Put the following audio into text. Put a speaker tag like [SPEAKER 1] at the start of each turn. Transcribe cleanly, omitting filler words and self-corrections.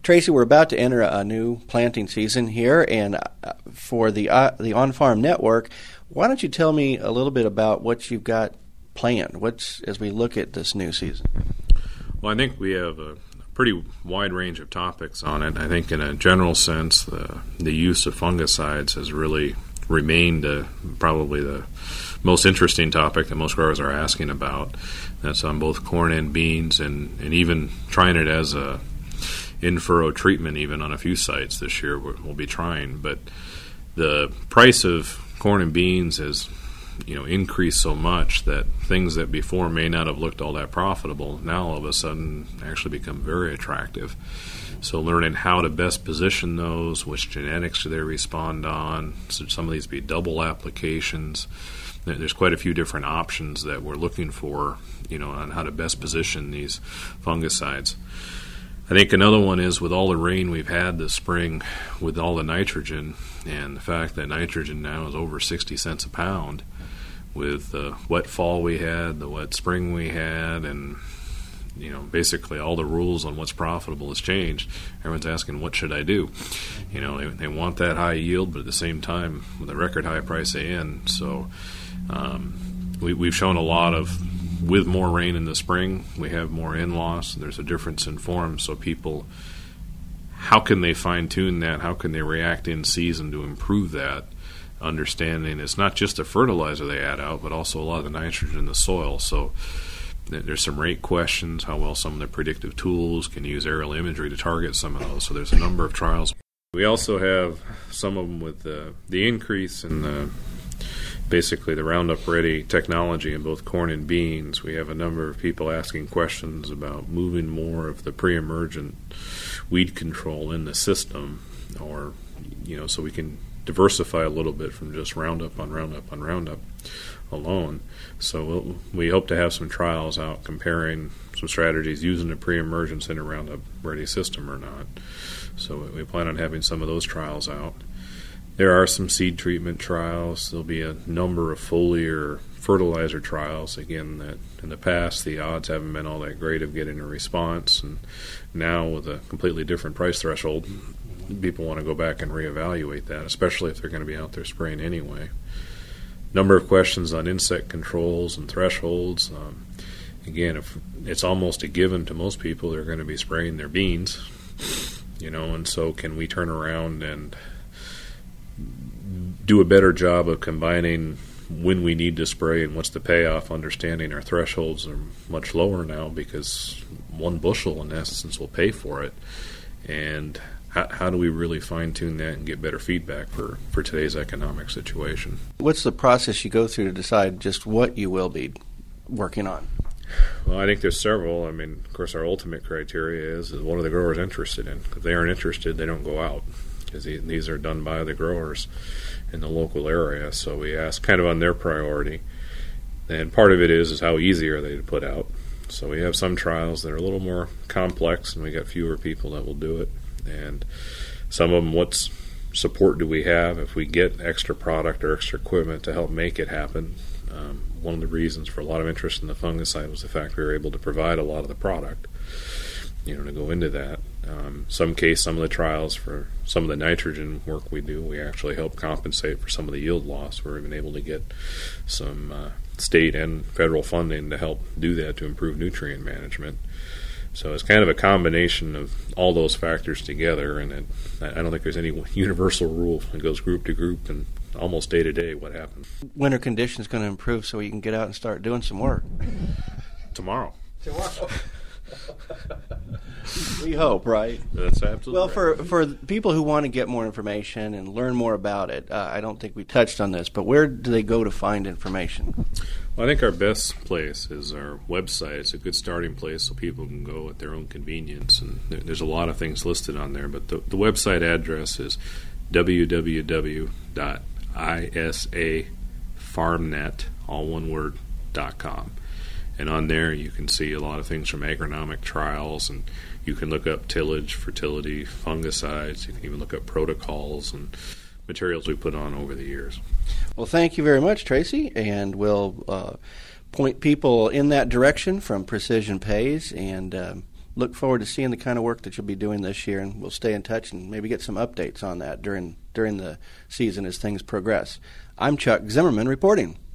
[SPEAKER 1] Tracy, we're about to enter a new planting season here, and for the On-Farm Network, why don't you tell me a little bit about what you've got planned as we look at this new season?
[SPEAKER 2] Well, I think we have a pretty wide range of topics on it. I think in a general sense, the use of fungicides has really remained probably the most interesting topic that most growers are asking about. That's on both corn and beans, and even trying it as a in-furrow treatment even on a few sites this year we'll be trying. But the price of corn and beans has increased so much that things that before may not have looked all that profitable now all of a sudden actually become very attractive. So learning how to best position those, which genetics do they respond on, so some of these be double applications. There's quite a few different options that we're looking for, on how to best position these fungicides. I think another one is with all the rain we've had this spring, with all the nitrogen, and the fact that nitrogen now is over 60 cents a pound, with the wet fall we had, the wet spring we had, and basically all the rules on what's profitable has changed. Everyone's asking, what should I do? They want that high yield, but at the same time, with a record high price of N. So we've shown a lot of, with more rain in the spring, we have more N loss. There's a difference in form. So people, how can they fine-tune that? How can they react in season to improve that? Understanding it's not just the fertilizer they add out, but also a lot of the nitrogen in the soil. So there's some rate questions, how well some of the predictive tools can use aerial imagery to target some of those. So there's a number of trials. We also have some of them with the increase in basically the Roundup Ready technology in both corn and beans. We have a number of people asking questions about moving more of the pre-emergent weed control in the system, or so we can diversify a little bit from just Roundup on Roundup on Roundup alone. So we hope to have some trials out comparing some strategies using the pre-emergence in a Roundup Ready system or not. So we plan on having some of those trials out. There are some seed treatment trials. There'll be a number of foliar fertilizer trials. Again, that in the past the odds haven't been all that great of getting a response, and now with a completely different price threshold, people want to go back and reevaluate that, especially if they're going to be out there spraying anyway. Number of questions on insect controls and thresholds. Again, if it's almost a given to most people, they're going to be spraying their beans, and so can we turn around and do a better job of combining when we need to spray and what's the payoff, understanding our thresholds are much lower now because 1 bushel in essence will pay for it. And how do we really fine-tune that and get better feedback for today's economic situation?
[SPEAKER 1] What's the process you go through to decide just what you will be working on?
[SPEAKER 2] Well, I think there's several. Of course, our ultimate criteria is what are the growers interested in? If they aren't interested, they don't go out, because these are done by the growers in the local area. So we ask kind of on their priority. And part of it is how easy are they to put out. So we have some trials that are a little more complex, and we got fewer people that will do it. And some of them, what support do we have if we get extra product or extra equipment to help make it happen? One of the reasons for a lot of interest in the fungicide was the fact we were able to provide a lot of the product, to go into that. Some of the trials for some of the nitrogen work we do, we actually help compensate for some of the yield loss. We're even able to get some state and federal funding to help do that, to improve nutrient management. So it's kind of a combination of all those factors together, and I don't think there's any universal rule. It goes group to group and almost day to day what happens.
[SPEAKER 1] Winter conditions going to improve so you can get out and start doing some work.
[SPEAKER 2] Tomorrow.
[SPEAKER 1] We hope, right?
[SPEAKER 2] That's absolutely
[SPEAKER 1] well.
[SPEAKER 2] Right.
[SPEAKER 1] For people who want to get more information and learn more about it, I don't think we touched on this, but where do they go to find information?
[SPEAKER 2] Well, I think our best place is our website. It's a good starting place so people can go at their own convenience, and there's a lot of things listed on there, but the website address is www.isafarmnet, all one word, .com. And on there you can see a lot of things from agronomic trials, and you can look up tillage, fertility, fungicides. You can even look up protocols and materials we put on over the years.
[SPEAKER 1] Well, thank you very much, Tracy, and we'll point people in that direction from Precision Pays, and look forward to seeing the kind of work that you'll be doing this year, and we'll stay in touch and maybe get some updates on that during the season as things progress. I'm Chuck Zimmerman reporting.